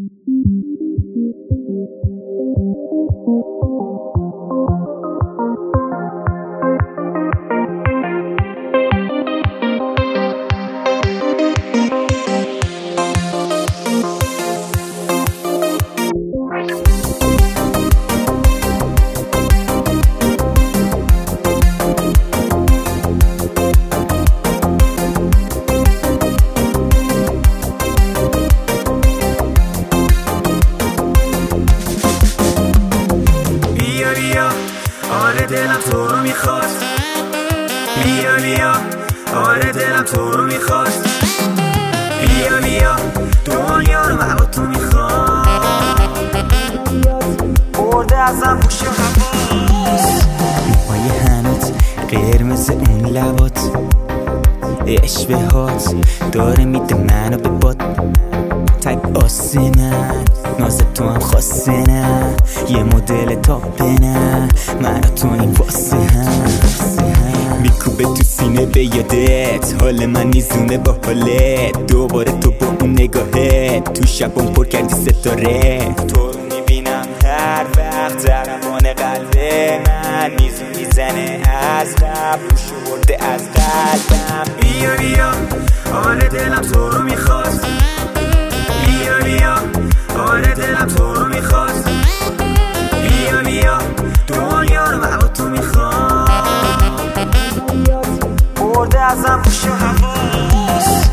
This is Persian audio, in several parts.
آره دلم تو رو میخواست، بیا بیا آره دلم تو رو میخواست، بیا بیا دنیا رو من با تو میخوام، برده ازم گوش و حواس، موهای هنوز قرمز اون لبات، اشوه هات داره میده منو به باد، تک آسمن ناز تو هم خاصه نه، یه مدل تاپه نه، من و تو این واسه هم میکوبه تو سینه به یادت، حال من میزونه با حالت، دوباره تو با اون نگاهت تو شبم پر کردی ستاره، تو رو میبینم هر وقت ضربان قلب من میزنه از قبل، روشو برده از قلبم، بیا بیا آره دلم تو رو میخواست، بیا بیا آره دلم تو رو میخواست، بیا بیا دنیا رو من با تو میخوام، برده ازم گوش و حواس.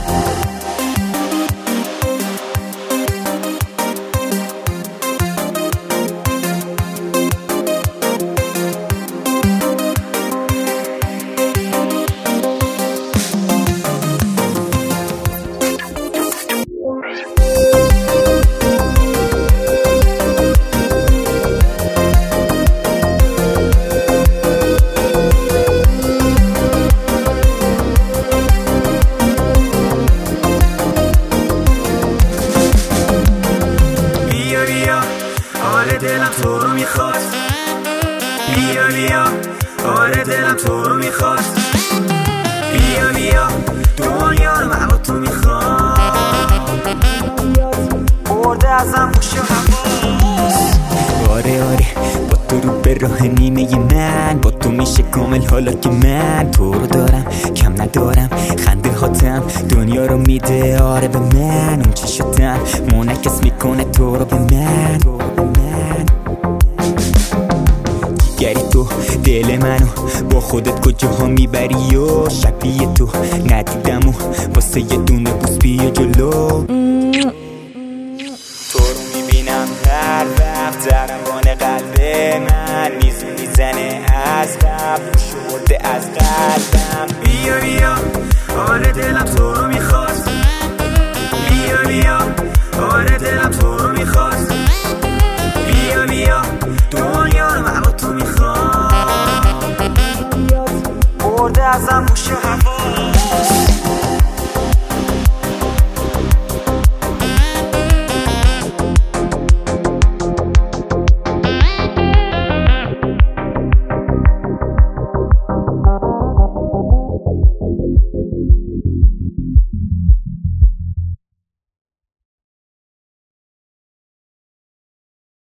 آره دلم تو رو میخواست، بیا بیا آره دلم تو رو میخواست، بیا بیا دنیا رو من با تو میخوام، برده ازم گوش و حواس، آره آره با تو رو به راه نیمه من، با تو میشه کامل حالا که من تو رو دارم کم ندارم، خنده هاتم دنیا رو میده آره به من، اون چی شدم منعکس میکنه تو رو به من، دیگری تو دل منو با خودت کجاها میبری و شبیه تو ندیدم و واسه یه دونه بوس بیا جلو، تو رو میبینم هر وقت ضربان قلب من میزنه از قبل، روشو برده از قلبم، بیا بیا آره دلم تو رو میخواست، بیا بیا آره دلم تو رو میخواست، بیا بیا دنیا رو من با تو میخوام، برده ازم گوش و حواس.